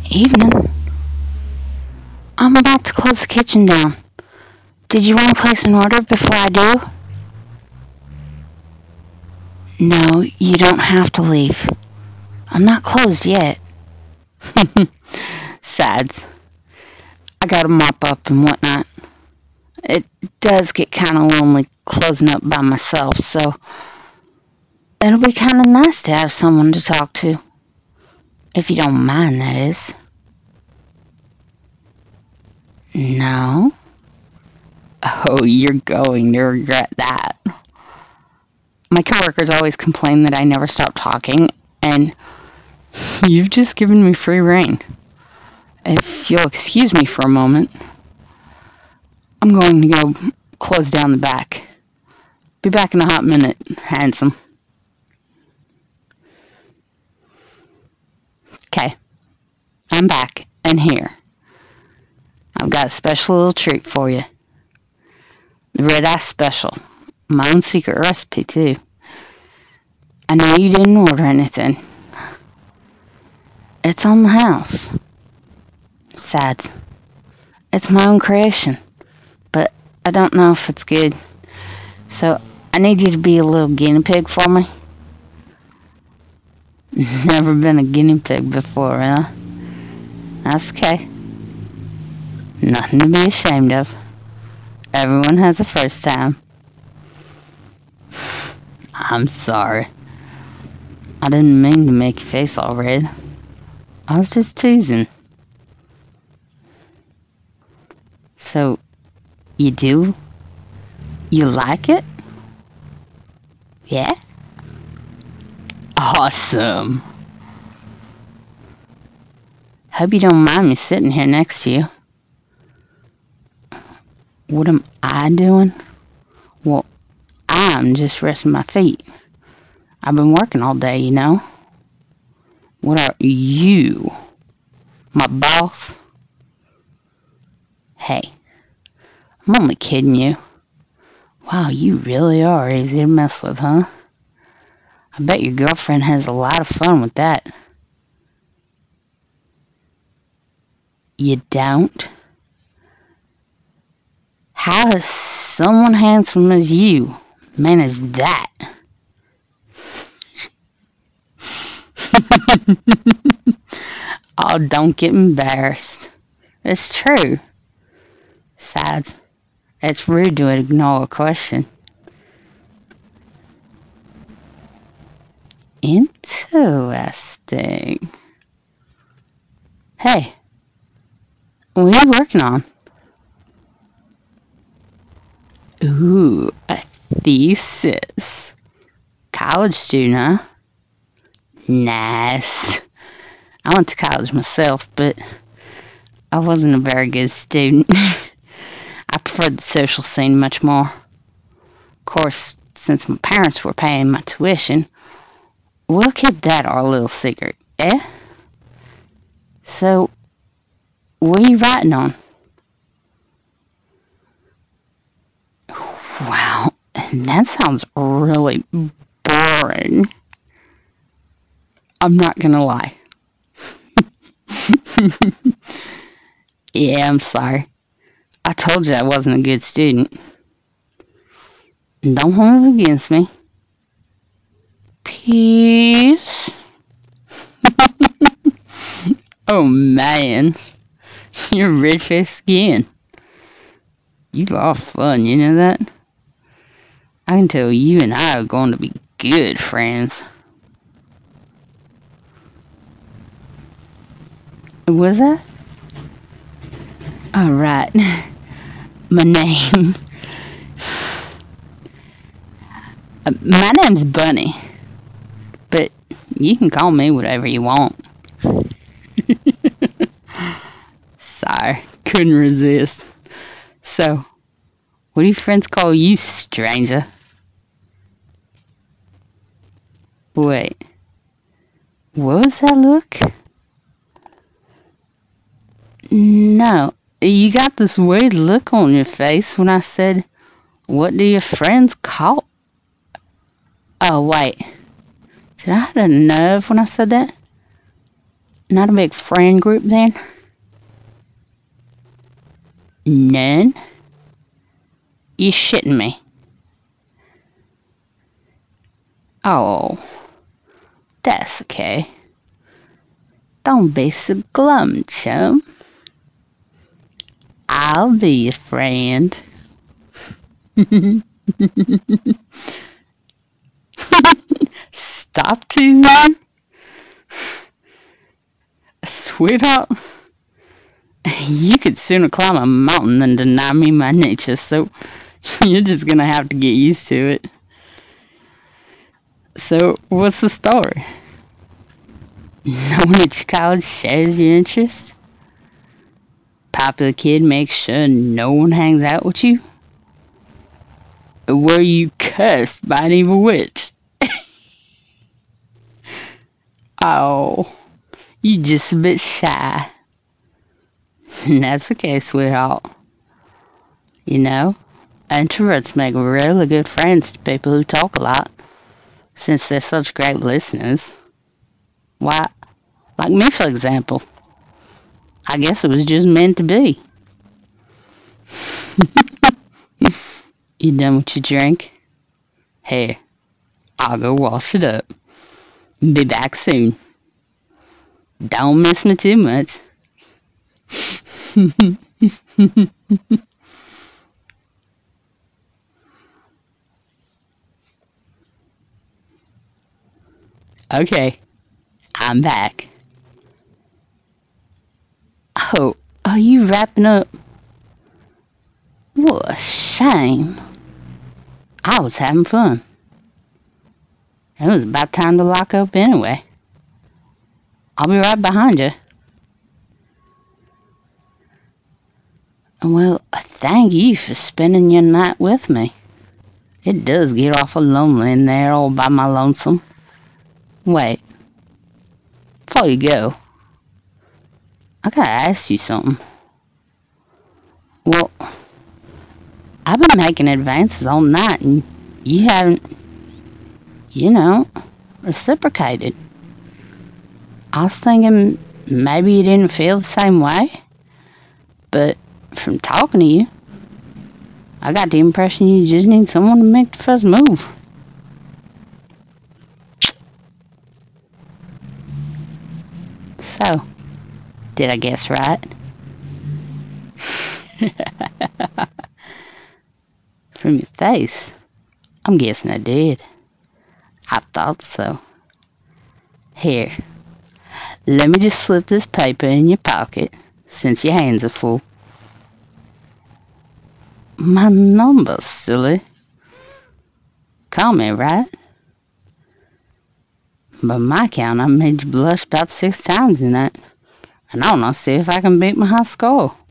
Evening. I'm about to close the kitchen down. Did you want to place an order before I do? No, you don't have to leave. I'm not closed yet. Sads. I gotta mop up and whatnot. It does get kinda lonely closing up by myself, so it'll be kinda nice to have someone to talk to. If you don't mind, that is. No? Oh, you're going to regret that. My coworkers always complain that I never stop talking, and you've just given me free rein. If you'll excuse me for a moment, I'm going to go close down the back. Be back in a hot minute, handsome. Okay, I'm back and here. I've got a special little treat for you. The Red Eye Special. My own secret recipe, too. I know you didn't order anything. It's on the house. Sads. It's my own creation, but I don't know if it's good. So I need you to be a little guinea pig for me. Never been a guinea pig before, huh? That's okay. Nothing to be ashamed of. Everyone has a first time. I'm sorry. I didn't mean to make your face all red. I was just teasing. So, you do? You like it? Yeah? Awesome. Hope you don't mind me sitting here next to you. What am I doing? Well, I'm just resting my feet. I've been working all day, you know. What are you? My boss? Hey, I'm only kidding you. Wow, you really are easy to mess with, huh? I bet your girlfriend has a lot of fun with that. You don't? How does someone handsome as you manage that? Oh, don't get embarrassed. It's true. Besides, it's rude to ignore a question. Interesting. Hey, what are you working on? Ooh, a thesis. College student, huh? Nice. I went to college myself, but I wasn't a very good student. I preferred the social scene much more. Of course, since my parents were paying my tuition, we'll keep that our little secret, eh? So, what are you writing on? Wow, that sounds really boring. I'm not gonna lie. Yeah, I'm sorry. I told you I wasn't a good student. Don't hold it against me. Peace. Oh man, you're red-faced again. You are fun, you know that? I can tell you and I are going to be good friends. What was that? Alright. My name. My name's Bunny. But you can call me whatever you want. Sorry, couldn't resist. So, what do your friends call you, stranger? Wait, what was that look? No, you got this weird look on your face when I said, what do your friends call? Oh, wait. Did I have a nerve when I said that? Not a big friend group then? None? You shitting me? Oh, that's okay. Don't be so glum, chum. I'll be your friend. Stop teasing, sweetheart. You could sooner climb a mountain than deny me my nature, so you're just gonna have to get used to it. So, what's the story? No one at your college shares your interests? Popular kid makes sure no one hangs out with you? Were you cursed by an evil witch? Oh, you just a bit shy. That's okay, sweetheart. You know, introverts make really good friends to people who talk a lot, since they're such great listeners. Why, like me, for example. I guess it was just meant to be. You done with your drink? Here, I'll go wash it up. Be back soon. Don't miss me too much. Okay, I'm back. Oh, are you wrapping up? What a shame. I was having fun. It was about time to lock up anyway. I'll be right behind you. Well, thank you for spending your night with me. It does get awful lonely in there all by my lonesome. Wait, before you go, I gotta ask you something. Well, I've been making advances all night and you haven't, reciprocated. I was thinking maybe you didn't feel the same way, but from talking to you, I got the impression you just need someone to make the first move. So, did I guess right? From your face, I'm guessing I did. I thought so. Here, let me just slip this paper in your pocket, since your hands are full. My number, silly. Call me, right? By my count, I made you blush about 6 times in that. And I wanna see if I can beat my high score.